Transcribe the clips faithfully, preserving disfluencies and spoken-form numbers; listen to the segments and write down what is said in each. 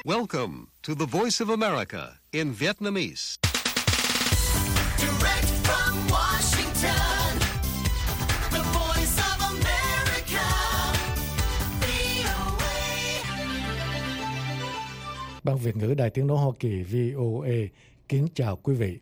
Welcome to the Voice of America in Vietnamese. Direct from Washington, the Voice of America, vê o a. Ban Việt ngữ Đài Tiếng nói Hoa Kỳ vê o a kính chào quý vị.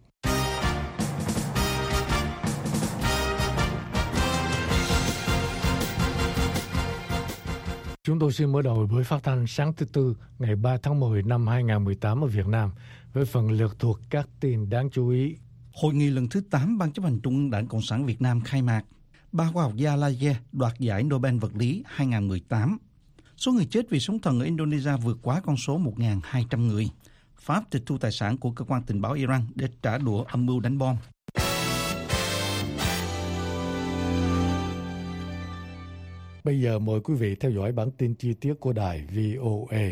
Chúng tôi xin mở đầu buổi phát thanh sáng thứ Tư ngày ba tháng mười năm hai nghìn không trăm mười tám ở Việt Nam với phần lược thuộc các tin đáng chú ý. Hội nghị lần thứ tám Ban chấp hành Trung ương Đảng Cộng sản Việt Nam khai mạc. Ba khoa học gia Laie đoạt giải Nobel vật lý hai nghìn không trăm mười tám. Số người chết vì sóng thần ở Indonesia vượt quá con số một nghìn hai trăm người. Pháp tịch thu tài sản của cơ quan tình báo Iran để trả đũa âm mưu đánh bom. Bây giờ mời quý vị theo dõi bản tin chi tiết của đài vê o a.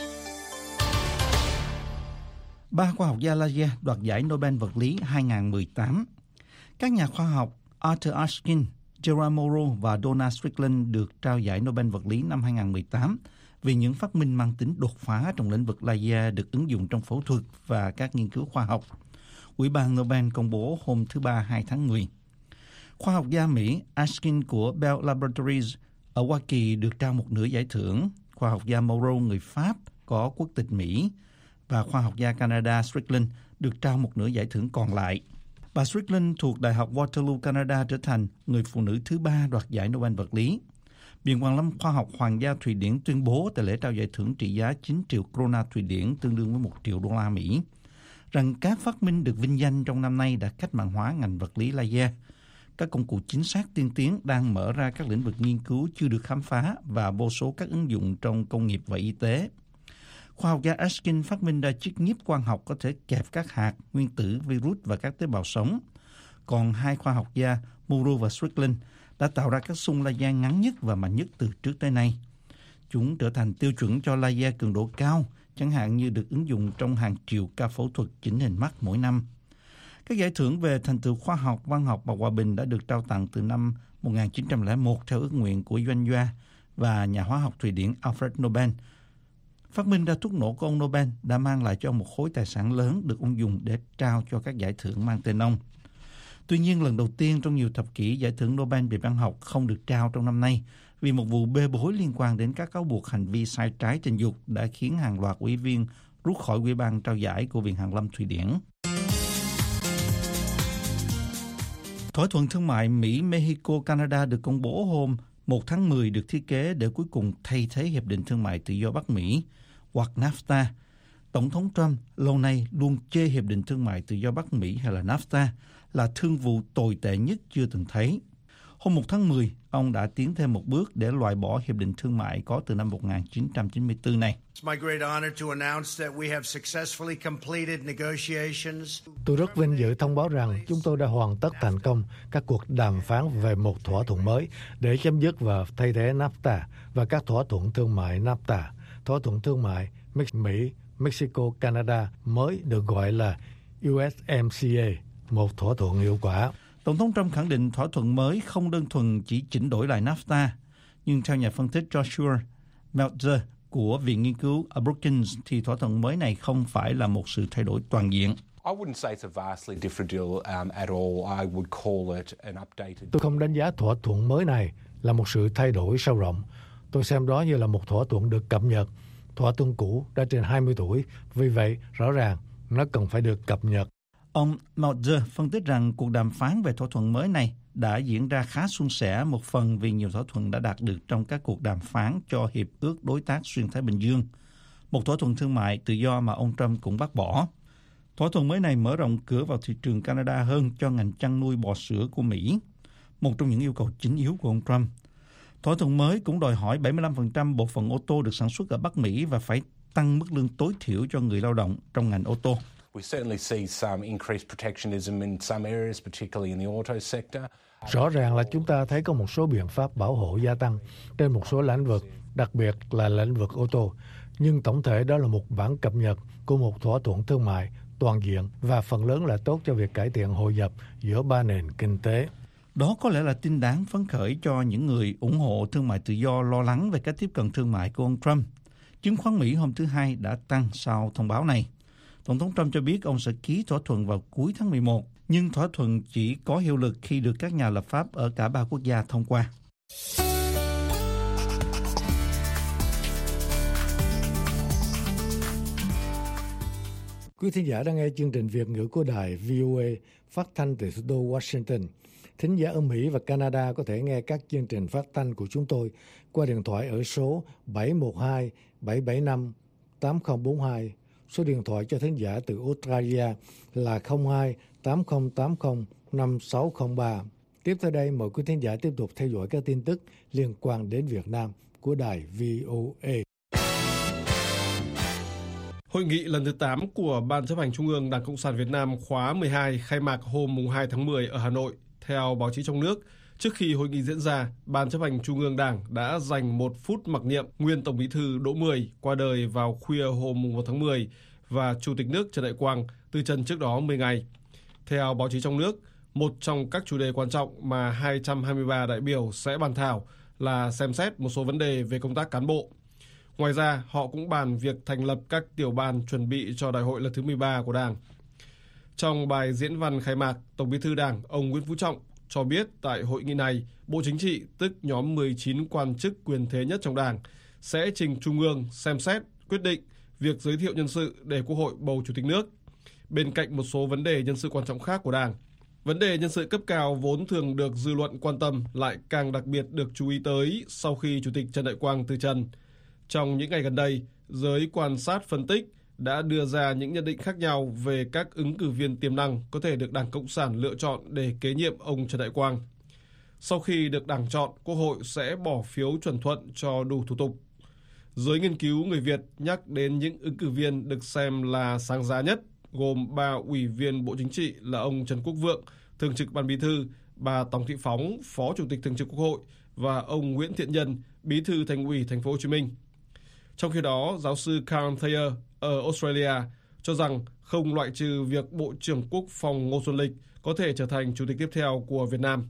Ba khoa học gia Laie đoạt giải Nobel vật lý hai nghìn không trăm mười tám. Các nhà khoa học Arthur Ashkin, Gerard Mourou và Donald Strickland được trao giải Nobel vật lý năm hai nghìn không trăm mười tám vì những phát minh mang tính đột phá trong lĩnh vực laser được ứng dụng trong phẫu thuật và các nghiên cứu khoa học. Ủy ban Nobel công bố hôm thứ Ba hai tháng mười. Khoa học gia Mỹ Ashkin của Bell Laboratories ở Hoa Kỳ được trao một nửa giải thưởng, khoa học gia Mourou người Pháp có quốc tịch Mỹ và khoa học gia Canada Strickland được trao một nửa giải thưởng còn lại. Bà Strickland thuộc Đại học Waterloo, Canada trở thành người phụ nữ thứ ba đoạt giải Nobel vật lý. Viện Quản lâm Khoa học Hoàng gia Thụy Điển tuyên bố tại lễ trao giải thưởng trị giá chín triệu krona Thụy Điển tương đương với một triệu đô la Mỹ rằng các phát minh được vinh danh trong năm nay đã cách mạng hóa ngành vật lý laser. Các công cụ chính xác tiên tiến đang mở ra các lĩnh vực nghiên cứu chưa được khám phá và vô số các ứng dụng trong công nghiệp và y tế. Khoa học gia Ashkin phát minh ra chiếc nhíp quang học có thể kẹp các hạt, nguyên tử, virus và các tế bào sống. Còn hai khoa học gia Mourou và Strickland đã tạo ra các xung laser ngắn nhất và mạnh nhất từ trước tới nay. Chúng trở thành tiêu chuẩn cho laser cường độ cao, chẳng hạn như được ứng dụng trong hàng triệu ca phẫu thuật chỉnh hình mắt mỗi năm. Các giải thưởng về thành tựu khoa học, văn học và hòa bình đã được trao tặng từ năm một nghìn chín trăm lẻ một theo ước nguyện của Doanh Gia và nhà hóa học Thụy Điển Alfred Nobel. Phát minh ra thuốc nổ của ông Nobel đã mang lại cho ông một khối tài sản lớn được ông dùng để trao cho các giải thưởng mang tên ông. Tuy nhiên, lần đầu tiên trong nhiều thập kỷ, giải thưởng Nobel về văn học không được trao trong năm nay vì một vụ bê bối liên quan đến các cáo buộc hành vi sai trái tình dục đã khiến hàng loạt ủy viên rút khỏi Ủy ban trao giải của Viện Hàn lâm Thụy Điển. Thỏa thuận thương mại Mỹ-Mexico-Canada được công bố hôm một tháng mười được thiết kế để cuối cùng thay thế Hiệp định Thương mại Tự do Bắc Mỹ hoặc NAFTA. Tổng thống Trump lâu nay luôn chê Hiệp định Thương mại Tự do Bắc Mỹ hay là NAFTA là thương vụ tồi tệ nhất chưa từng thấy. Hôm một tháng mười, ông đã tiến thêm một bước để loại bỏ Hiệp định Thương mại có từ năm một nghìn chín trăm chín mươi tư này. Tôi rất vinh dự thông báo rằng chúng tôi đã hoàn tất thành công các cuộc đàm phán về một thỏa thuận mới để chấm dứt và thay thế NAFTA và các thỏa thuận thương mại NAFTA. Thỏa thuận thương mại Mỹ, Mexico, Canada mới được gọi là u ét em xê a, một thỏa thuận hiệu quả. Tổng thống Trump khẳng định thỏa thuận mới không đơn thuần chỉ chỉnh đổi lại NAFTA, nhưng theo nhà phân tích Joshua Meltzer của Viện Nghiên cứu Brookings thì thỏa thuận mới này không phải là một sự thay đổi toàn diện. Tôi không đánh giá thỏa thuận mới này là một sự thay đổi sâu rộng. Tôi xem đó như là một thỏa thuận được cập nhật. Thỏa thuận cũ đã trên hai mươi tuổi, vì vậy rõ ràng nó cần phải được cập nhật. Ông Meltzer phân tích rằng cuộc đàm phán về thỏa thuận mới này đã diễn ra khá suôn sẻ, một phần vì nhiều thỏa thuận đã đạt được trong các cuộc đàm phán cho Hiệp ước Đối tác Xuyên Thái Bình Dương, một thỏa thuận thương mại tự do mà ông Trump cũng bác bỏ. Thỏa thuận mới này mở rộng cửa vào thị trường Canada hơn cho ngành chăn nuôi bò sữa của Mỹ, một trong những yêu cầu chính yếu của ông Trump. Thỏa thuận mới cũng đòi hỏi bảy mươi lăm phần trăm bộ phận ô tô được sản xuất ở Bắc Mỹ và phải tăng mức lương tối thiểu cho người lao động trong ngành ô tô. Rõ ràng là chúng ta thấy có một số biện pháp bảo hộ gia tăng trên một số lĩnh vực, đặc biệt là lĩnh vực ô tô. Nhưng tổng thể đó là một bản cập nhật của một thỏa thuận thương mại toàn diện và phần lớn là tốt cho việc cải thiện hội nhập giữa ba nền kinh tế. Đó có lẽ là tin đáng phấn khởi cho những người ủng hộ thương mại tự do lo lắng về cách tiếp cận thương mại của ông Trump. Chứng khoán Mỹ hôm thứ Hai đã tăng sau thông báo này. Tổng thống Trump cho biết ông sẽ ký thỏa thuận vào cuối tháng mười một, nhưng thỏa thuận chỉ có hiệu lực khi được các nhà lập pháp ở cả ba quốc gia thông qua. Quý thính giả đang nghe chương trình Việt ngữ của đài vê o a phát thanh từ thủ đô Washington. Thính giả ở Mỹ và Canada có thể nghe các chương trình phát thanh của chúng tôi qua điện thoại ở số bảy một hai bảy bảy năm tám không bốn hai. Số điện thoại cho thính giả từ Australia là không hai tám không tám không năm sáu không ba. Tiếp theo đây, mời quý thính giả tiếp tục theo dõi các tin tức liên quan đến Việt Nam của đài vê o a. Hội nghị lần thứ tám của Ban chấp hành Trung ương Đảng Cộng sản Việt Nam khóa mười hai khai mạc hôm hai tháng mười ở Hà Nội. Theo báo chí trong nước, trước khi hội nghị diễn ra, Ban chấp hành Trung ương Đảng đã dành một phút mặc niệm nguyên Tổng Bí thư Đỗ Mười qua đời vào khuya hôm một tháng mười và Chủ tịch nước Trần Đại Quang từ trần trước đó mười ngày. Theo báo chí trong nước, một trong các chủ đề quan trọng mà hai trăm hai mươi ba đại biểu sẽ bàn thảo là xem xét một số vấn đề về công tác cán bộ. Ngoài ra, họ cũng bàn việc thành lập các tiểu ban chuẩn bị cho đại hội lần thứ mười ba của Đảng. Trong bài diễn văn khai mạc, Tổng Bí thư Đảng ông Nguyễn Phú Trọng cho biết tại hội nghị này, Bộ Chính trị, tức nhóm mười chín quan chức quyền thế nhất trong Đảng, sẽ trình Trung ương xem xét, quyết định việc giới thiệu nhân sự để Quốc hội bầu Chủ tịch nước, bên cạnh một số vấn đề nhân sự quan trọng khác của Đảng. Vấn đề nhân sự cấp cao vốn thường được dư luận quan tâm lại càng đặc biệt được chú ý tới sau khi Chủ tịch Trần Đại Quang từ trần. Trong những ngày gần đây, giới quan sát phân tích đã đưa ra những nhận định khác nhau về các ứng cử viên tiềm năng có thể được Đảng Cộng sản lựa chọn để kế nhiệm ông Trần Đại Quang. Sau khi được Đảng chọn, Quốc hội sẽ bỏ phiếu chuẩn thuận cho đủ thủ tục. Giới nghiên cứu người Việt nhắc đến những ứng cử viên được xem là sáng giá nhất, gồm ba ủy viên Bộ Chính trị là ông Trần Quốc Vượng, Thường trực Ban Bí thư, bà Tòng Thị Phóng, Phó Chủ tịch Thường trực Quốc hội và ông Nguyễn Thiện Nhân, Bí thư Thành ủy Thành phố Hồ Chí Minh. Trong khi đó, giáo sư Carl Thayer ở Australia cho rằng không loại trừ việc Bộ trưởng Quốc phòng Ngô Xuân Lịch có thể trở thành Chủ tịch tiếp theo của Việt Nam.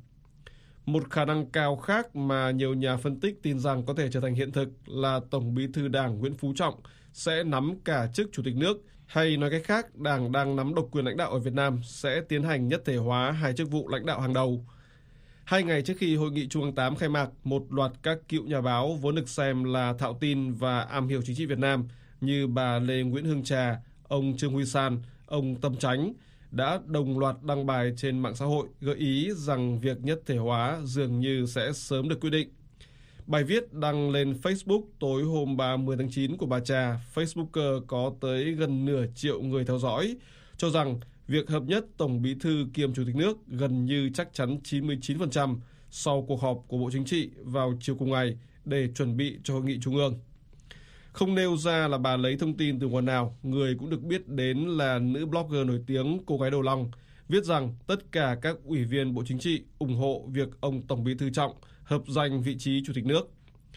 Một khả năng cao khác mà nhiều nhà phân tích tin rằng có thể trở thành hiện thực là Tổng Bí thư Đảng Nguyễn Phú Trọng sẽ nắm cả chức Chủ tịch nước, hay nói cách khác, Đảng đang nắm độc quyền lãnh đạo ở Việt Nam sẽ tiến hành nhất thể hóa hai chức vụ lãnh đạo hàng đầu. Hai ngày trước khi Hội nghị Trung ương tám khai mạc, một loạt các cựu nhà báo vốn được xem là thạo tin và am hiểu chính trị Việt Nam như bà Lê Nguyễn Hương Trà, ông Trương Huy San, ông Tâm Chánh đã đồng loạt đăng bài trên mạng xã hội gợi ý rằng việc nhất thể hóa dường như sẽ sớm được quyết định. Bài viết đăng lên Facebook tối hôm ba mươi tháng chín của bà Trà, Facebooker có tới gần nửa triệu người theo dõi, cho rằng việc hợp nhất Tổng Bí thư kiêm Chủ tịch nước gần như chắc chắn chín mươi chín phần trăm sau cuộc họp của Bộ Chính trị vào chiều cùng ngày để chuẩn bị cho Hội nghị Trung ương. Không nêu ra là bà lấy thông tin từ nguồn nào, người cũng được biết đến là nữ blogger nổi tiếng Cô Gái Đầu Long, viết rằng tất cả các ủy viên Bộ Chính trị ủng hộ việc ông Tổng Bí thư Trọng hợp giành vị trí Chủ tịch nước.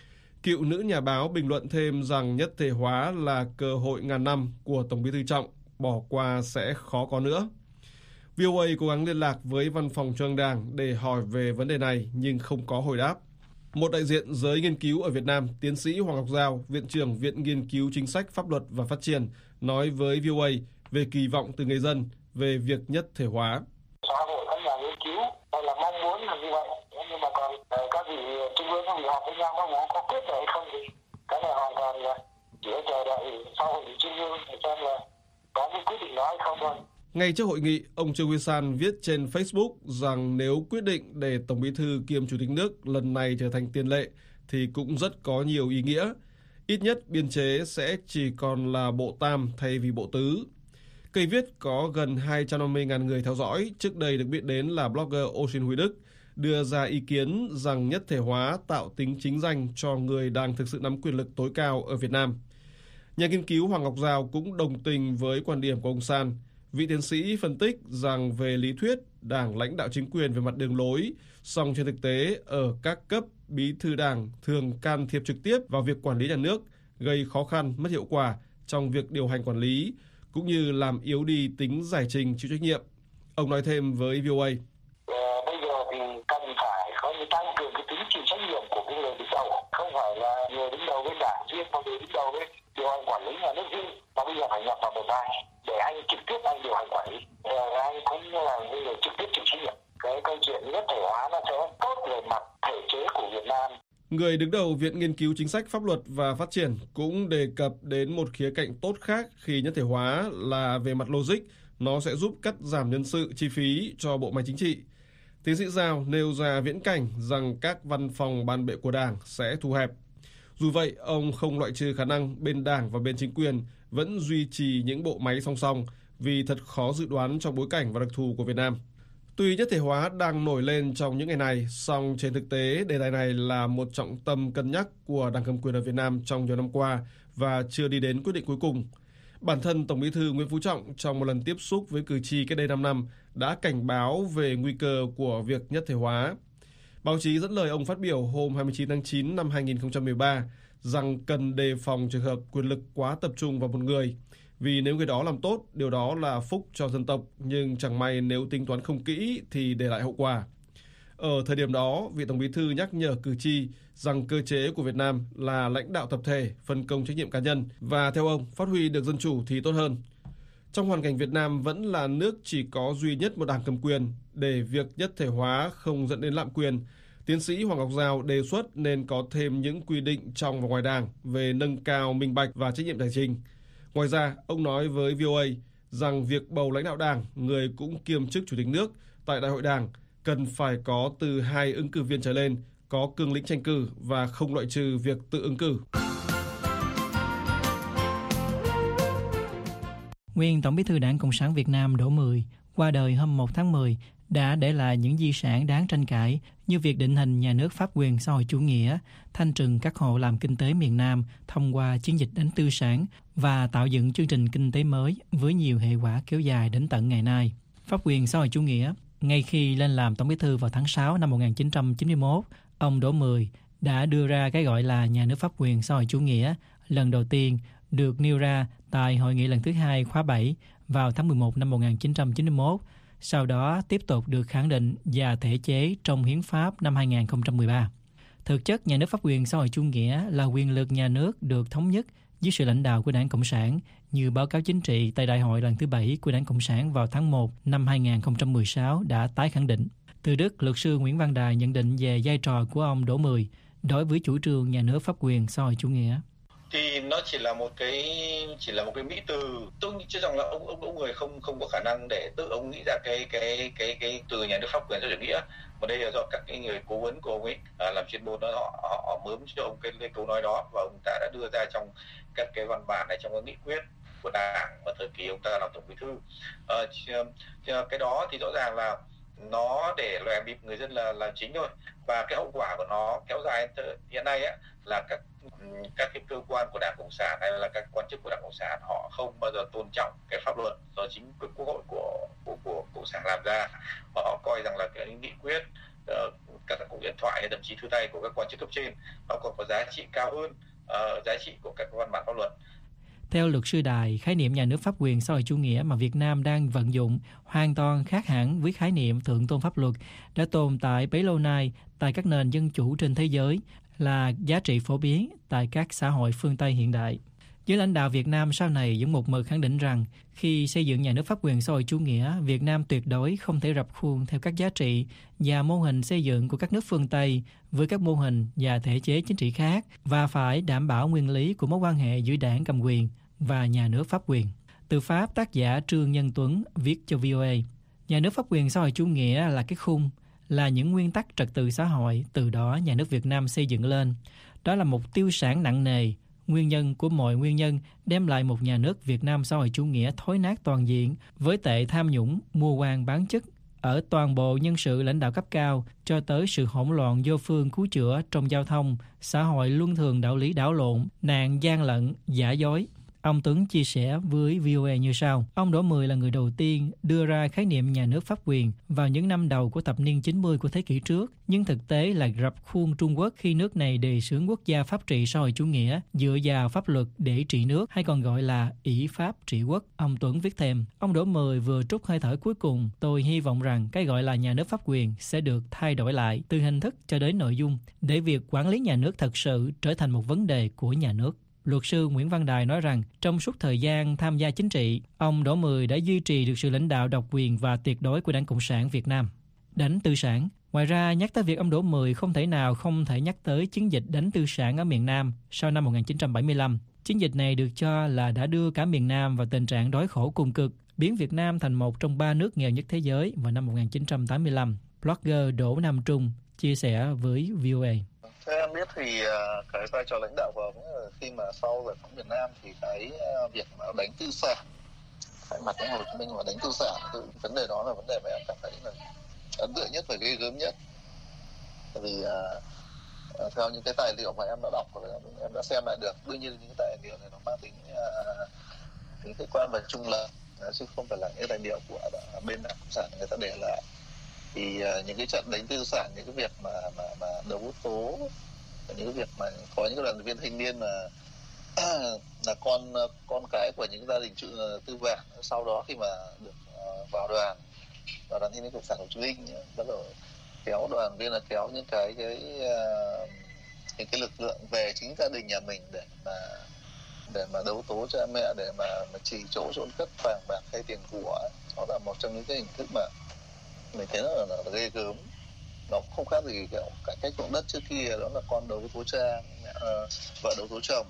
Cựu nữ nhà báo bình luận thêm rằng nhất thể hóa là cơ hội ngàn năm của Tổng Bí thư Trọng, bỏ qua sẽ khó có nữa. vê o a cố gắng liên lạc với Văn phòng Trung ương Đảng để hỏi về vấn đề này nhưng không có hồi đáp. Một đại diện giới nghiên cứu ở Việt Nam, tiến sĩ Hoàng Ngọc Giao, Viện trưởng Viện Nghiên cứu Chính sách Pháp luật và Phát triển, nói với vê o a về kỳ vọng từ người dân về việc nhất thể hóa. Xã hội các nhà nghiên cứu hay là mong muốn là như vậy, nhưng mà còn các vị trung ương các vị họp với nhau không có quyết được hay không thì cái này hoàn toàn là chỉ chờ đợi sau hội nghị trung ương để xem là có cái quyết định đó hay không thôi. Ngay trước hội nghị, ông Trương Huy San viết trên Facebook rằng nếu quyết định để Tổng Bí thư kiêm Chủ tịch nước lần này trở thành tiền lệ thì cũng rất có nhiều ý nghĩa. Ít nhất biên chế sẽ chỉ còn là bộ tam thay vì bộ tứ. Cây viết có gần hai trăm năm mươi nghìn người theo dõi, trước đây được biết đến là blogger Ocean Huy Đức, đưa ra ý kiến rằng nhất thể hóa tạo tính chính danh cho người đang thực sự nắm quyền lực tối cao ở Việt Nam. Nhà nghiên cứu Hoàng Ngọc Giao cũng đồng tình với quan điểm của ông San. Vị tiến sĩ phân tích rằng về lý thuyết, Đảng lãnh đạo chính quyền về mặt đường lối, song trên thực tế ở các cấp bí thư Đảng thường can thiệp trực tiếp vào việc quản lý nhà nước, gây khó khăn, mất hiệu quả trong việc điều hành quản lý, cũng như làm yếu đi tính giải trình chịu trách nhiệm. Ông nói thêm với vê o a. Ờ, bây giờ thì cần phải có những tăng cường cái tính chịu trách nhiệm của cái người đứng đầu, không phải là người đứng đầu bên Đảng riêng mà người đứng đầu bên Người đứng đầu Viện Nghiên cứu Chính sách Pháp luật và Phát triển cũng đề cập đến một khía cạnh tốt khác khi nhất thể hóa là về mặt logic, nó sẽ giúp cắt giảm nhân sự, chi phí cho bộ máy chính trị. Tiến sĩ Giao nêu ra viễn cảnh rằng các văn phòng ban bệ của Đảng sẽ thu hẹp. Dù vậy, ông không loại trừ khả năng bên Đảng và bên chính quyền vẫn duy trì những bộ máy song song vì thật khó dự đoán trong bối cảnh và đặc thù của Việt Nam. Tuy nhất thể hóa đang nổi lên trong những ngày này, song trên thực tế đề tài này là một trọng tâm cân nhắc của Đảng cầm quyền ở Việt Nam trong nhiều năm qua và chưa đi đến quyết định cuối cùng. Bản thân Tổng Bí thư Nguyễn Phú Trọng trong một lần tiếp xúc với cử tri cách đây năm năm đã cảnh báo về nguy cơ của việc nhất thể hóa. Báo chí dẫn lời ông phát biểu hôm hai mươi chín tháng chín năm hai nghìn không trăm mười ba rằng cần đề phòng trường hợp quyền lực quá tập trung vào một người. Vì nếu người đó làm tốt, điều đó là phúc cho dân tộc, nhưng chẳng may nếu tính toán không kỹ thì để lại hậu quả. Ở thời điểm đó, vị Tổng Bí thư nhắc nhở cử tri rằng cơ chế của Việt Nam là lãnh đạo tập thể, phân công trách nhiệm cá nhân và theo ông, phát huy được dân chủ thì tốt hơn. Trong hoàn cảnh Việt Nam vẫn là nước chỉ có duy nhất một đảng cầm quyền, để việc nhất thể hóa không dẫn đến lạm quyền, tiến sĩ Hoàng Ngọc Giao đề xuất nên có thêm những quy định trong và ngoài đảng về nâng cao minh bạch và trách nhiệm tài chính. Ngoài ra, ông nói với vê o a rằng việc bầu lãnh đạo đảng, người cũng kiêm chức chủ tịch nước tại đại hội đảng cần phải có từ hai ứng cử viên trở lên, có cương lĩnh tranh cử và không loại trừ việc tự ứng cử. Nguyên Tổng Bí thư Đảng Cộng sản Việt Nam Đỗ Mười qua đời hôm một tháng mười đã để lại những di sản đáng tranh cãi như việc định hình nhà nước pháp quyền xã hội chủ nghĩa, thanh trừng các hộ làm kinh tế miền Nam thông qua chiến dịch đánh tư sản và tạo dựng chương trình kinh tế mới với nhiều hệ quả kéo dài đến tận ngày nay. Pháp quyền xã hội chủ nghĩa, ngay khi lên làm Tổng Bí thư vào tháng sáu năm một nghìn chín trăm chín mươi mốt, ông Đỗ Mười đã đưa ra cái gọi là nhà nước pháp quyền xã hội chủ nghĩa lần đầu tiên được nêu ra tại hội nghị lần thứ hai khóa bảy vào tháng mười một năm một nghìn chín trăm chín mươi mốt, sau đó tiếp tục được khẳng định và thể chế trong Hiến pháp năm hai nghìn không trăm mười ba. Thực chất, nhà nước pháp quyền xã hội chủ nghĩa là quyền lực nhà nước được thống nhất dưới sự lãnh đạo của Đảng Cộng sản, như báo cáo chính trị tại Đại hội lần thứ bảy của Đảng Cộng sản vào tháng một năm hai nghìn không trăm mười sáu đã tái khẳng định. Từ Đức, luật sư Nguyễn Văn Đài nhận định về vai trò của ông Đỗ Mười đối với chủ trương nhà nước pháp quyền xã hội chủ nghĩa. Thì nó chỉ là một cái chỉ là một cái mỹ từ. Tôi nghĩ cho rằng là ông ông Đỗ Mười không không có khả năng để tự ông nghĩ ra cái cái cái cái từ nhà nước pháp quyền xã hội chủ nghĩa. Mà đây là do các cái người cố vấn của ông ấy à, làm chuyên môn đó, họ, họ họ mớm cho ông cái, cái câu nói đó và ông ta đã đưa ra trong các cái văn bản này, trong cái nghị quyết của Đảng mà thời kỳ ông ta làm Tổng Bí thư. À, cái đó thì rõ ràng là nó để lòe bịp người dân là là chính thôi, và cái hậu quả của nó kéo dài hiện nay á, là các các cái cơ quan của Đảng Cộng sản hay là các quan chức của Đảng Cộng sản họ không bao giờ tôn trọng cái pháp luật do chính quốc hội của của của Cộng sản làm ra, mà họ coi rằng là cái nghị quyết, uh, các cuộc điện thoại hay thậm chí thư tay của các quan chức cấp trên nó còn có giá trị cao hơn uh, giá trị của các văn bản pháp luật. Theo luật sư Đài, khái niệm nhà nước pháp quyền xã hội chủ nghĩa mà Việt Nam đang vận dụng hoàn toàn khác hẳn với khái niệm thượng tôn pháp luật đã tồn tại bấy lâu nay tại các nền dân chủ trên thế giới, là giá trị phổ biến tại các xã hội phương Tây hiện đại. Giới lãnh đạo Việt Nam sau này vẫn một mực khẳng định rằng khi xây dựng nhà nước pháp quyền xã hội chủ nghĩa, Việt Nam tuyệt đối không thể rập khuôn theo các giá trị và mô hình xây dựng của các nước phương Tây với các mô hình và thể chế chính trị khác, và phải đảm bảo nguyên lý của mối quan hệ giữa đảng cầm quyền và nhà nước pháp quyền. Từ Pháp, tác giả Trương Nhân Tuấn viết cho vê o a, nhà nước pháp quyền xã hội chủ nghĩa là cái khung, là những nguyên tắc trật tự xã hội từ đó nhà nước Việt Nam xây dựng lên. Đó là một tiêu sản nặng nề, nguyên nhân của mọi nguyên nhân đem lại một nhà nước Việt Nam xã hội chủ nghĩa thối nát toàn diện, với tệ tham nhũng, mua quan bán chức ở toàn bộ nhân sự lãnh đạo cấp cao, cho tới sự hỗn loạn vô phương cứu chữa trong giao thông, xã hội luân thường đạo lý đảo lộn, nạn gian lận, giả dối. Ông Tuấn chia sẻ với vê o a như sau. Ông Đỗ Mười là người đầu tiên đưa ra khái niệm nhà nước pháp quyền vào những năm đầu của thập niên chín mươi của thế kỷ trước, nhưng thực tế là rập khuôn Trung Quốc khi nước này đề xướng quốc gia pháp trị xã hội chủ nghĩa dựa vào pháp luật để trị nước, hay còn gọi là ỷ pháp trị quốc. Ông Tuấn viết thêm, ông Đỗ Mười vừa trút hơi thở cuối cùng. Tôi hy vọng rằng cái gọi là nhà nước pháp quyền sẽ được thay đổi lại từ hình thức cho đến nội dung, để việc quản lý nhà nước thật sự trở thành một vấn đề của nhà nước. Luật sư Nguyễn Văn Đài nói rằng trong suốt thời gian tham gia chính trị, ông Đỗ Mười đã duy trì được sự lãnh đạo độc quyền và tuyệt đối của Đảng Cộng sản Việt Nam. Đánh tư sản, Ngoài ra, nhắc tới việc ông Đỗ Mười không thể nào không thể nhắc tới chiến dịch đánh tư sản ở miền Nam sau năm một nghìn chín trăm bảy mươi lăm. Chiến dịch này được cho là đã đưa cả miền Nam vào tình trạng đói khổ cùng cực, biến Việt Nam thành một trong ba nước nghèo nhất thế giới vào năm một nghìn chín trăm tám mươi lăm. Blogger Đỗ Nam Trung chia sẻ với vê o a. Theo em biết thì cái vai trò lãnh đạo của ông khi mà sau giải phóng miền Nam thì cái việc mà đánh tư sản, thay mặt của Hồ Chí Minh mà đánh tư sản, thì vấn đề đó là vấn đề mà em cảm thấy là ấn tượng nhất và ghê gớm nhất. Vì uh, theo những cái tài liệu mà em đã đọc và em đã xem lại được, đương nhiên những cái tài liệu này nó mang tính uh, tính khách quan và trung lập, chứ không phải là những tài liệu của bên đảng cộng sản người ta để lại. Thì uh, những cái trận đánh tư sản, những cái việc mà mà mà đấu tố, những cái việc mà có những đoàn viên thanh niên mà là con con cái của những gia đình tư bản, sau đó khi mà được uh, vào đoàn và đoàn thanh niên cộng sản Hồ Chí Minh bắt đầu kéo đoàn viên là kéo những cái cái uh, những cái lực lượng về chính gia đình nhà mình để mà để mà đấu tố cha mẹ, để mà, mà chỉ chỗ trốn cất vàng bạc hay tiền của. Đó là một trong những cái hình thức mà mình thấy là, là, là ghê gớm. Nó không khác gì kiểu cải cách ruộng đất trước kia, đó là con đấu tố cha, mẹ, uh, vợ đấu tố chồng,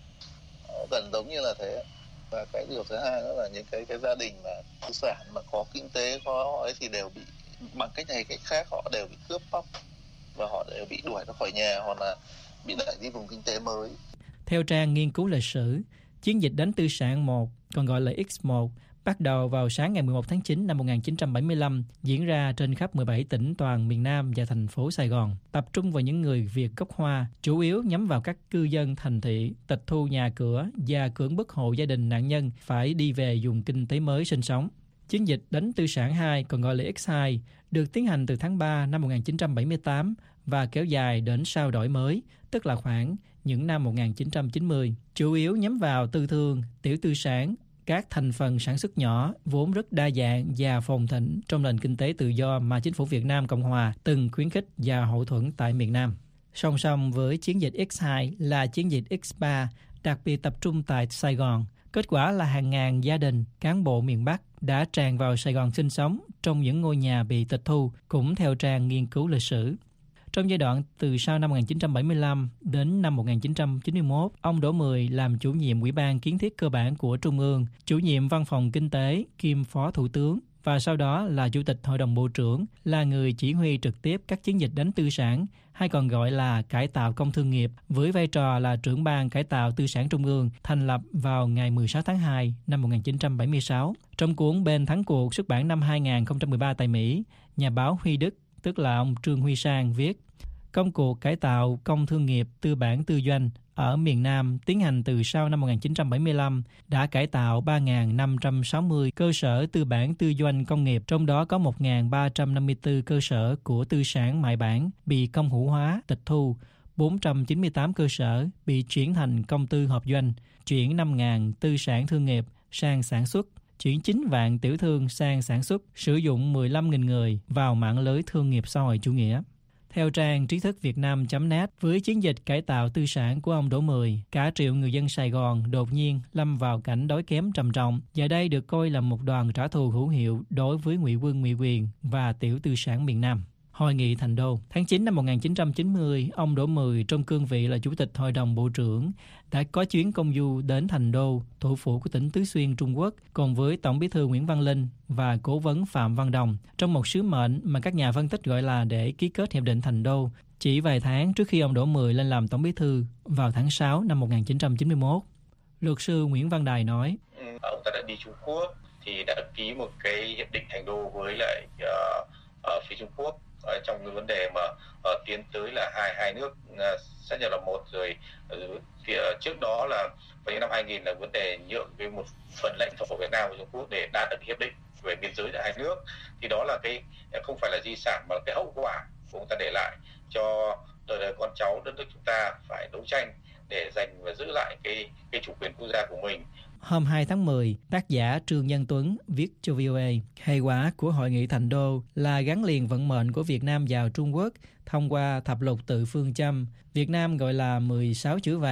nó gần giống như là thế. Và cái điều thứ hai đó là những cái cái gia đình mà tư sản mà có kinh tế có ấy thì đều bị bằng cách này cách khác họ đều bị cướp bóc và họ đều bị đuổi ra khỏi nhà hoặc là bị đẩy đi vùng kinh tế mới. Theo trang nghiên cứu lịch sử, chiến dịch đánh tư sản một, còn gọi là X một, bắt đầu vào sáng ngày mười một tháng chín năm một nghìn chín trăm bảy mươi lăm, diễn ra trên khắp mười bảy tỉnh toàn miền Nam và thành phố Sài Gòn, tập trung vào những người Việt gốc Hoa, chủ yếu nhắm vào các cư dân thành thị, tịch thu nhà cửa và cưỡng bức hộ gia đình nạn nhân phải đi về vùng kinh tế mới sinh sống. Chiến dịch đánh tư sản hai, còn gọi là X hai, được tiến hành từ tháng ba năm một nghìn chín trăm bảy mươi tám và kéo dài đến sau đổi mới, tức là khoảng những năm một nghìn chín trăm chín mươi, chủ yếu nhắm vào tư thương, tiểu tư sản, các thành phần sản xuất nhỏ vốn rất đa dạng và phồn thịnh trong nền kinh tế tự do mà chính phủ Việt Nam Cộng Hòa từng khuyến khích và hậu thuẫn tại miền Nam. Song song với chiến dịch X hai là chiến dịch X ba, đặc biệt tập trung tại Sài Gòn. Kết quả là hàng ngàn gia đình, cán bộ miền Bắc đã tràn vào Sài Gòn sinh sống trong những ngôi nhà bị tịch thu, cũng theo trang nghiên cứu lịch sử. Trong giai đoạn từ sau năm một nghìn chín trăm bảy mươi lăm đến năm một nghìn chín trăm chín mươi mốt, ông Đỗ Mười làm chủ nhiệm Ủy ban Kiến thiết Cơ bản của Trung ương, chủ nhiệm Văn phòng Kinh tế, kiêm Phó Thủ tướng và sau đó là Chủ tịch Hội đồng Bộ trưởng, là người chỉ huy trực tiếp các chiến dịch đánh tư sản, hay còn gọi là cải tạo công thương nghiệp, với vai trò là trưởng ban cải tạo tư sản Trung ương, thành lập vào ngày mười sáu tháng hai năm một nghìn chín trăm bảy mươi sáu. Trong cuốn Bên thắng cuộc xuất bản năm hai nghìn không trăm mười ba tại Mỹ, nhà báo Huy Đức, tức là ông Trương Huy Sang, viết: công cuộc cải tạo công thương nghiệp tư bản tư doanh ở miền Nam tiến hành từ sau năm một nghìn chín trăm bảy mươi lăm đã cải tạo ba nghìn năm trăm sáu mươi cơ sở tư bản tư doanh công nghiệp, trong đó có một nghìn ba trăm năm mươi tư cơ sở của tư sản mại bản bị công hữu hóa, tịch thu, bốn trăm chín mươi tám cơ sở bị chuyển thành công tư hợp doanh, chuyển năm nghìn tư sản thương nghiệp sang sản xuất, chuyển chín vạn tiểu thương sang sản xuất, sử dụng mười lăm nghìn người vào mạng lưới thương nghiệp xã hội chủ nghĩa. Theo trang trí thức việt nam chấm net, với chiến dịch cải tạo tư sản của ông Đỗ Mười, cả triệu người dân Sài Gòn đột nhiên lâm vào cảnh đói kém trầm trọng, và đây được coi là một đòn trả thù hữu hiệu đối với ngụy quân ngụy quyền và tiểu tư sản miền Nam. Hội nghị Thành Đô. Tháng chín năm một nghìn chín trăm chín mươi, ông Đỗ Mười trong cương vị là Chủ tịch Hội đồng Bộ trưởng đã có chuyến công du đến Thành Đô, thủ phủ của tỉnh Tứ Xuyên, Trung Quốc, cùng với Tổng bí thư Nguyễn Văn Linh và Cố vấn Phạm Văn Đồng, trong một sứ mệnh mà các nhà phân tích gọi là để ký kết Hiệp định Thành Đô, chỉ vài tháng trước khi ông Đỗ Mười lên làm Tổng bí thư vào tháng sáu năm một nghìn chín trăm chín mươi mốt. Luật sư Nguyễn Văn Đài nói: ông ta đã đi Trung Quốc thì đã ký một cái hiệp định Thành Đô với lại uh, ở phía Trung Quốc, trong cái vấn đề mà uh, tiến tới là hai hai nước uh, sát nhập là một rồi. Uh, thì, uh, trước đó là vào năm hai nghìn là vấn đề nhượng cái một phần lãnh thổ của Việt Nam và Trung Quốc để đạt được hiệp định về biên giới giữa hai nước. Thì đó là cái không phải là di sản mà là cái hậu quả của ông ta để lại cho đời đời con cháu đất nước chúng ta phải đấu tranh để giành và giữ lại cái cái chủ quyền quốc gia của mình. Hôm hai tháng mười, tác giả Trương Nhân Tuấn viết cho vê o a, hệ quả của Hội nghị Thành Đô là gắn liền vận mệnh của Việt Nam vào Trung Quốc thông qua thập lục tự phương châm, Việt Nam gọi là mười sáu chữ vàng,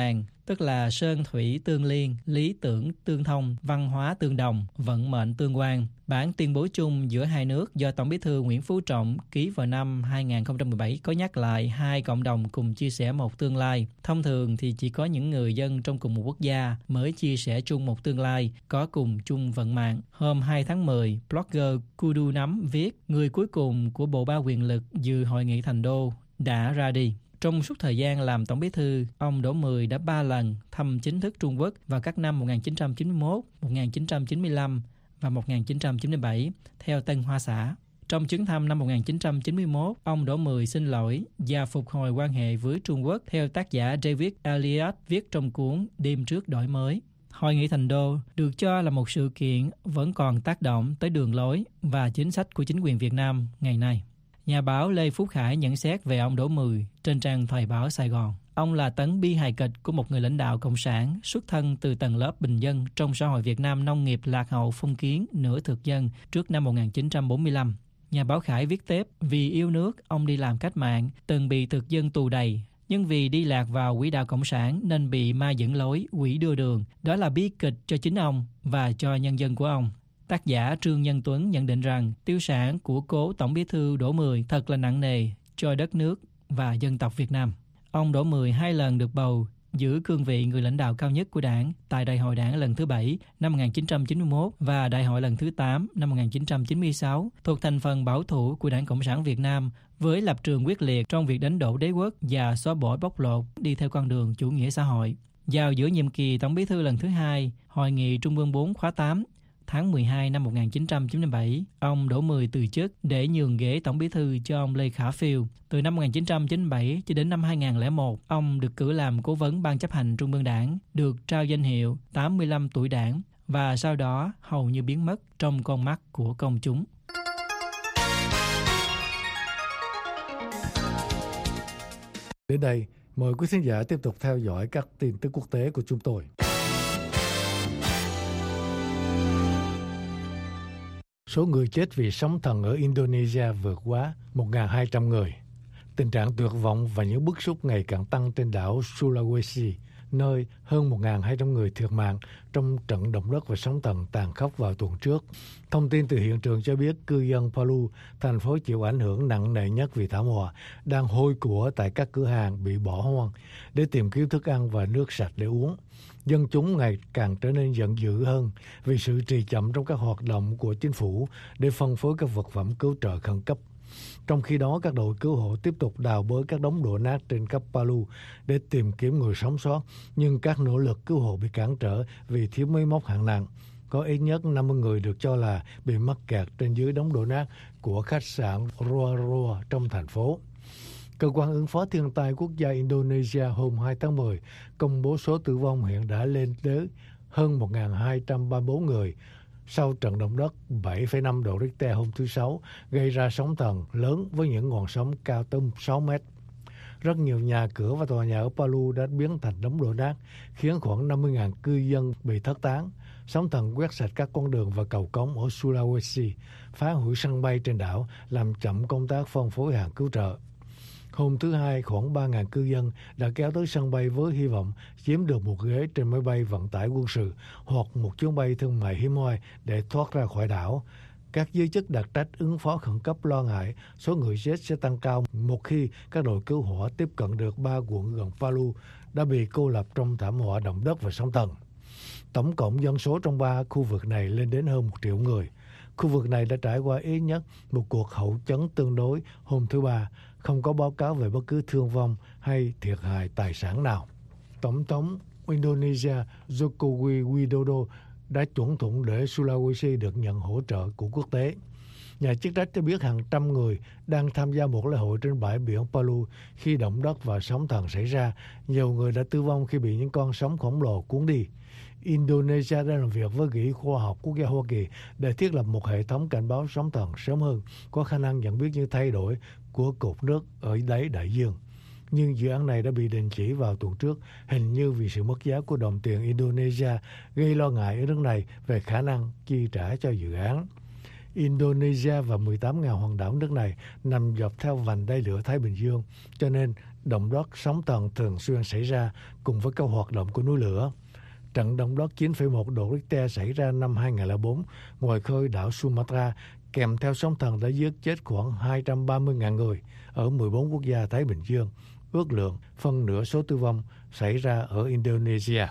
tức là sơn thủy tương liên, lý tưởng tương thông, văn hóa tương đồng, vận mệnh tương quan. Bản tuyên bố chung giữa hai nước do Tổng Bí thư Nguyễn Phú Trọng ký vào năm hai không một bảy có nhắc lại hai cộng đồng cùng chia sẻ một tương lai. Thông thường thì chỉ có những người dân trong cùng một quốc gia mới chia sẻ chung một tương lai, có cùng chung vận mạng. Hôm hai tháng mười, blogger Kudu Nắm viết, người cuối cùng của bộ ba quyền lực dự hội nghị Thành Đô đã ra đi. Trong suốt thời gian làm Tổng Bí thư, ông Đỗ Mười đã ba lần thăm chính thức Trung Quốc vào các năm một nghìn chín trăm chín mươi mốt, một nghìn chín trăm chín mươi lăm và một nghìn chín trăm chín mươi bảy theo Tân Hoa Xã. Trong chuyến thăm năm một nghìn chín trăm chín mươi mốt, ông Đỗ Mười xin lỗi và phục hồi quan hệ với Trung Quốc theo tác giả David Elliott viết trong cuốn Đêm trước đổi mới. Hội nghị Thành Đô được cho là một sự kiện vẫn còn tác động tới đường lối và chính sách của chính quyền Việt Nam ngày nay. Nhà báo Lê Phú Khải nhận xét về ông Đỗ Mười trên trang Thời báo Sài Gòn. Ông là tấn bi hài kịch của một người lãnh đạo cộng sản xuất thân từ tầng lớp bình dân trong xã hội Việt Nam nông nghiệp lạc hậu phong kiến nửa thực dân trước năm một nghìn chín trăm bốn mươi lăm. Nhà báo Khải viết tiếp, vì yêu nước, ông đi làm cách mạng, từng bị thực dân tù đầy, nhưng vì đi lạc vào quỹ đạo cộng sản nên bị ma dẫn lối, quỷ đưa đường. Đó là bi kịch cho chính ông và cho nhân dân của ông. Tác giả Trương Nhân Tuấn nhận định rằng tiêu sản của cố Tổng Bí thư Đỗ Mười thật là nặng nề cho đất nước và dân tộc Việt Nam. Ông Đỗ Mười hai lần được bầu giữ cương vị người lãnh đạo cao nhất của Đảng tại Đại hội Đảng lần thứ bảy năm một nghìn chín trăm chín mươi mốt và Đại hội lần thứ tám năm một nghìn chín trăm chín mươi sáu thuộc thành phần bảo thủ của Đảng Cộng sản Việt Nam với lập trường quyết liệt trong việc đánh đổ đế quốc và xóa bỏ bóc lột đi theo con đường chủ nghĩa xã hội. Vào giữa nhiệm kỳ Tổng Bí thư lần thứ hai, Hội nghị Trung ương bốn khóa tám, tháng mười hai năm một nghìn chín trăm chín mươi bảy, ông Đỗ Mười từ chức để nhường ghế Tổng Bí thư cho ông Lê Khả Phiêu. Từ năm một nghìn chín trăm chín mươi bảy cho đến năm hai nghìn lẻ một, ông được cử làm cố vấn Ban chấp hành Trung ương Đảng, được trao danh hiệu tám mươi lăm tuổi Đảng và sau đó hầu như biến mất trong con mắt của công chúng. Đến đây, mời quý khán giả tiếp tục theo dõi các tin tức quốc tế của chúng tôi. Số người chết vì sóng thần ở Indonesia vượt quá một nghìn hai trăm người. Tình trạng tuyệt vọng và những bức xúc ngày càng tăng trên đảo Sulawesi, nơi hơn một nghìn hai trăm người thiệt mạng trong trận động đất và sóng thần tàn khốc vào tuần trước. Thông tin từ hiện trường cho biết cư dân Palu, thành phố chịu ảnh hưởng nặng nề nhất vì thảm họa, đang hôi của tại các cửa hàng bị bỏ hoang để tìm kiếm thức ăn và nước sạch để uống. Dân chúng ngày càng trở nên giận dữ hơn vì sự trì chậm trong các hoạt động của chính phủ để phân phối các vật phẩm cứu trợ khẩn cấp. Trong khi đó, các đội cứu hộ tiếp tục đào bới các đống đổ nát trên khắp Palu để tìm kiếm người sống sót, nhưng các nỗ lực cứu hộ bị cản trở vì thiếu máy móc hạng nặng. Có ít nhất năm mươi người được cho là bị mắc kẹt trên dưới đống đổ nát của khách sạn Roa Roa trong thành phố. Cơ quan ứng phó thiên tai quốc gia Indonesia hôm hai tháng mười công bố số tử vong hiện đã lên tới hơn một nghìn hai trăm ba mươi bốn người sau trận động đất bảy phẩy năm độ Richter hôm thứ Sáu gây ra sóng thần lớn với những ngọn sóng cao tới sáu mét. Rất nhiều nhà cửa và tòa nhà ở Palu đã biến thành đống đổ nát, khiến khoảng năm mươi nghìn cư dân bị thất tán. Sóng thần quét sạch các con đường và cầu cống ở Sulawesi, phá hủy sân bay trên đảo, làm chậm công tác phân phối hàng cứu trợ. Hôm thứ Hai, khoảng ba nghìn cư dân đã kéo tới sân bay với hy vọng chiếm được một ghế trên máy bay vận tải quân sự hoặc một chuyến bay thương mại hiếm hoi để thoát ra khỏi đảo. Các giới chức đặc trách ứng phó khẩn cấp lo ngại số người chết sẽ tăng cao một khi các đội cứu hỏa tiếp cận được ba quận gần Palu đã bị cô lập trong thảm họa động đất và sóng thần. Tổng cộng dân số trong ba khu vực này lên đến hơn một triệu người. Khu vực này đã trải qua ít nhất một cuộc hậu chấn tương đối hôm thứ Ba, không có báo cáo về bất cứ thương vong hay thiệt hại tài sản nào. Tổng thống Indonesia Joko Widodo đã chuẩn thuận để Sulawesi được nhận hỗ trợ của quốc tế. Nhà chức trách cho biết hàng trăm người đang tham gia một lễ hội trên bãi biển Palu khi động đất và sóng thần xảy ra. Nhiều người đã tử vong khi bị những con sóng khổng lồ cuốn đi. Indonesia đã làm việc với quỹ khoa học quốc gia Hoa Kỳ để thiết lập một hệ thống cảnh báo sóng thần sớm hơn, có khả năng nhận biết những thay đổi của cột nước ở đáy đại dương. Nhưng dự án này đã bị đình chỉ vào tuần trước, hình như vì sự mất giá của đồng tiền Indonesia gây lo ngại ở nước này về khả năng chi trả cho dự án. Indonesia và mười tám nghìn hòn đảo nước này nằm dọc theo vành đai lửa Thái Bình Dương, cho nên động đất sóng thần thường xuyên xảy ra cùng với các hoạt động của núi lửa. Trận động đất chín phẩy một độ Richter xảy ra năm hai không không bốn ngoài khơi đảo Sumatra, kèm theo sóng thần đã giết chết khoảng hai trăm ba mươi nghìn người ở mười bốn quốc gia Thái Bình Dương. Ước lượng phân nửa số tử vong xảy ra ở Indonesia.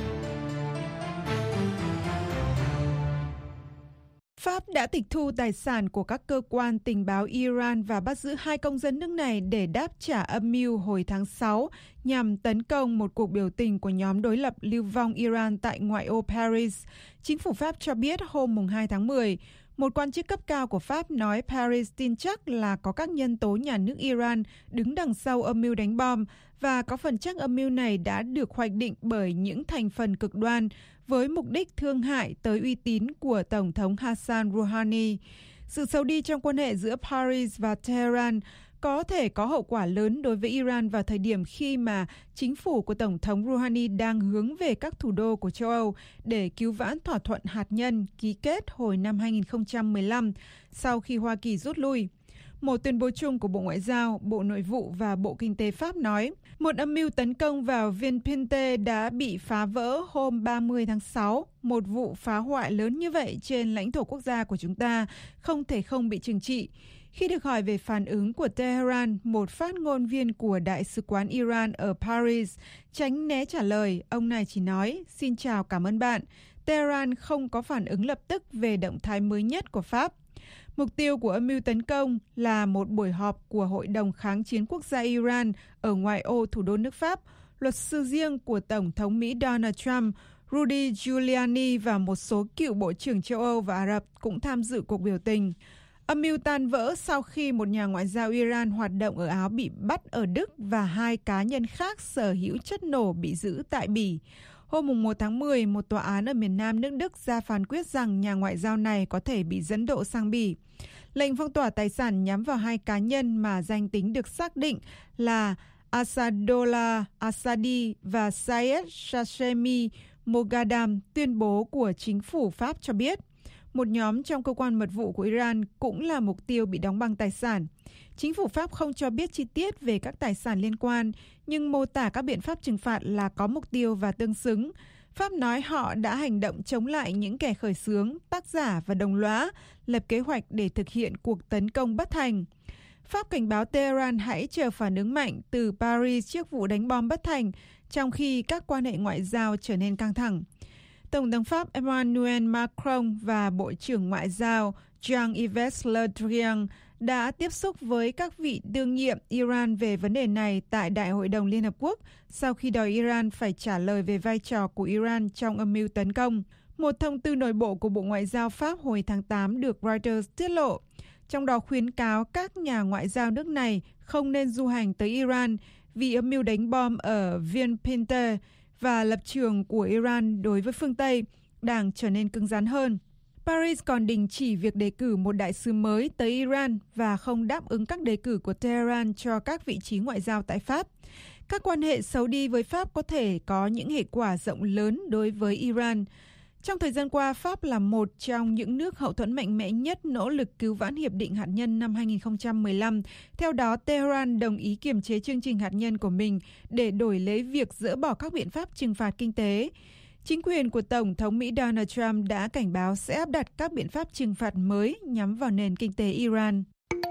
Pháp đã tịch thu tài sản của các cơ quan tình báo Iran và bắt giữ hai công dân nước này để đáp trả âm mưu hồi tháng sáu nhằm tấn công một cuộc biểu tình của nhóm đối lập lưu vong Iran tại ngoại ô Paris. Chính phủ Pháp cho biết hôm hai tháng mười, một quan chức cấp cao của Pháp nói Paris tin chắc là có các nhân tố nhà nước Iran đứng đằng sau âm mưu đánh bom và có phần chắc âm mưu này đã được hoạch định bởi những thành phần cực đoan với mục đích thương hại tới uy tín của Tổng thống Hassan Rouhani. Sự xấu đi trong quan hệ giữa Paris và Tehran có thể có hậu quả lớn đối với Iran vào thời điểm khi mà chính phủ của Tổng thống Rouhani đang hướng về các thủ đô của châu Âu để cứu vãn thỏa thuận hạt nhân ký kết hồi năm hai không một lăm sau khi Hoa Kỳ rút lui. Một tuyên bố chung của Bộ Ngoại giao, Bộ Nội vụ và Bộ Kinh tế Pháp nói, một âm mưu tấn công vào Villepinte đã bị phá vỡ hôm ba mươi tháng sáu. Một vụ phá hoại lớn như vậy trên lãnh thổ quốc gia của chúng ta không thể không bị trừng trị. Khi được hỏi về phản ứng của Tehran, một phát ngôn viên của Đại sứ quán Iran ở Paris tránh né trả lời, ông này chỉ nói, xin chào cảm ơn bạn. Tehran không có phản ứng lập tức về động thái mới nhất của Pháp. Mục tiêu của âm mưu tấn công là một buổi họp của Hội đồng Kháng chiến Quốc gia Iran ở ngoại ô thủ đô nước Pháp. Luật sư riêng của Tổng thống Mỹ Donald Trump, Rudy Giuliani và một số cựu bộ trưởng châu Âu và Ả Rập cũng tham dự cuộc biểu tình. Âm mưu tan vỡ sau khi một nhà ngoại giao Iran hoạt động ở Áo bị bắt ở Đức và hai cá nhân khác sở hữu chất nổ bị giữ tại Bỉ. Hôm một tháng mười, một tòa án ở miền Nam nước Đức ra phán quyết rằng nhà ngoại giao này có thể bị dẫn độ sang Bỉ. Lệnh phong tỏa tài sản nhắm vào hai cá nhân mà danh tính được xác định là Asadollah Assadi và Sayed Shashemi Moghadam, tuyên bố của chính phủ Pháp cho biết. Một nhóm trong cơ quan mật vụ của Iran cũng là mục tiêu bị đóng băng tài sản. Chính phủ Pháp không cho biết chi tiết về các tài sản liên quan, nhưng mô tả các biện pháp trừng phạt là có mục tiêu và tương xứng. Pháp nói họ đã hành động chống lại những kẻ khởi xướng, tác giả và đồng lõa, lập kế hoạch để thực hiện cuộc tấn công bất thành. Pháp cảnh báo Tehran hãy chờ phản ứng mạnh từ Paris trước vụ đánh bom bất thành, trong khi các quan hệ ngoại giao trở nên căng thẳng. Tổng thống Pháp Emmanuel Macron và Bộ trưởng Ngoại giao Jean-Yves Le Drian đã tiếp xúc với các vị đương nhiệm Iran về vấn đề này tại Đại hội đồng Liên Hợp Quốc sau khi đòi Iran phải trả lời về vai trò của Iran trong âm mưu tấn công. Một thông tư nội bộ của Bộ Ngoại giao Pháp hồi tháng tám được Reuters tiết lộ, trong đó khuyến cáo các nhà ngoại giao nước này không nên du hành tới Iran vì âm mưu đánh bom ở Villepinte và lập trường của Iran đối với phương Tây đang trở nên cứng rắn hơn. Paris còn đình chỉ việc đề cử một đại sứ mới tới Iran và không đáp ứng các đề cử của Tehran cho các vị trí ngoại giao tại Pháp. Các quan hệ xấu đi với Pháp có thể có những hệ quả rộng lớn đối với Iran. Trong thời gian qua, Pháp là một trong những nước hậu thuẫn mạnh mẽ nhất nỗ lực cứu vãn hiệp định hạt nhân năm hai không một lăm. Theo đó, Tehran đồng ý kiềm chế chương trình hạt nhân của mình để đổi lấy việc dỡ bỏ các biện pháp trừng phạt kinh tế. Chính quyền của Tổng thống Mỹ Donald Trump đã cảnh báo sẽ áp đặt các biện pháp trừng phạt mới nhắm vào nền kinh tế Iran.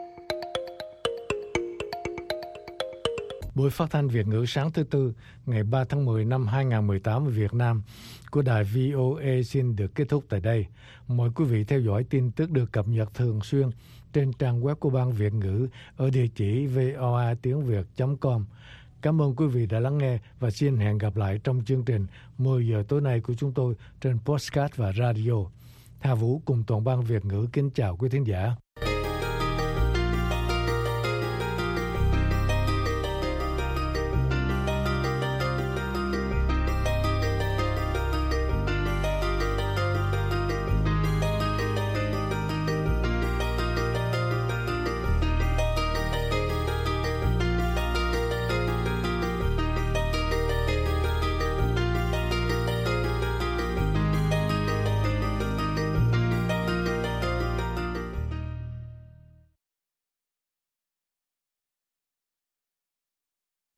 Buổi phát thanh Việt ngữ sáng thứ Tư, ngày ba tháng mười năm hai nghìn không trăm mười tám ở Việt Nam của đài vê o a xin được kết thúc tại đây. Mời quý vị theo dõi tin tức được cập nhật thường xuyên trên trang web của Ban Việt ngữ ở địa chỉ voa tiếng việt chấm com. Cảm ơn quý vị đã lắng nghe và xin hẹn gặp lại trong chương trình mười giờ tối nay của chúng tôi trên podcast và radio. Hà Vũ cùng toàn ban Việt ngữ kính chào quý thính giả.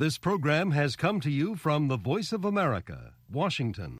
This program has come to you from the Voice of America, Washington.